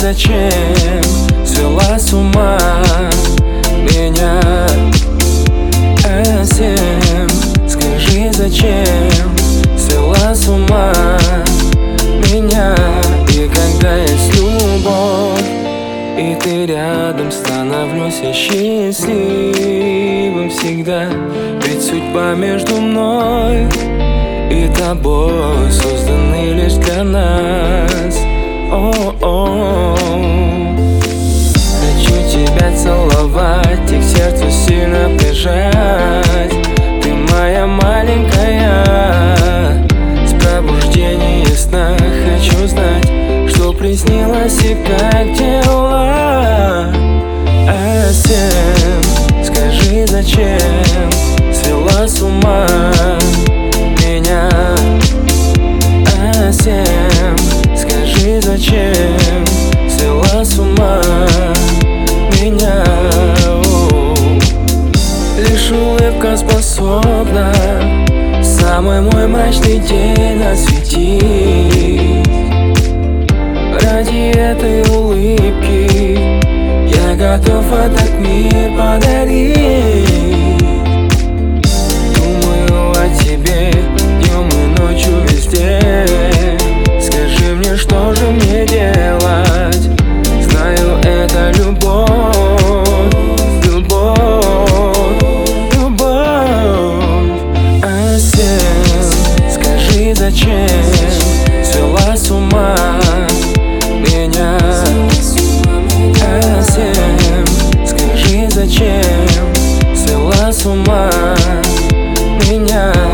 зачем свела с ума меня? А7, скажи, зачем свела с ума меня? И когда есть любовь, и ты рядом, становлюсь я счастливым всегда. Ведь судьба между мной и тобой созданы лишь для нас. О-о-о. Хочу тебя целовать и к сердцу сильно прижать. Ты моя маленькая, с пробуждения сна хочу знать, что приснилось и как дела. А7, скажи, зачем свела с ума меня? А7, скажи, зачем свела с ума меня? Лишь улыбка способна самый мой мрачный день осветить. Ради этой улыбки я готов этот мир подарить. Думаю о тебе днем и ночью везде. Скажи мне, что же мне делать? Знаю, это любовь, любовь, любовь. А7, скажи, зачем свела с ума меня? А7, скажи, зачем свела с ума меня?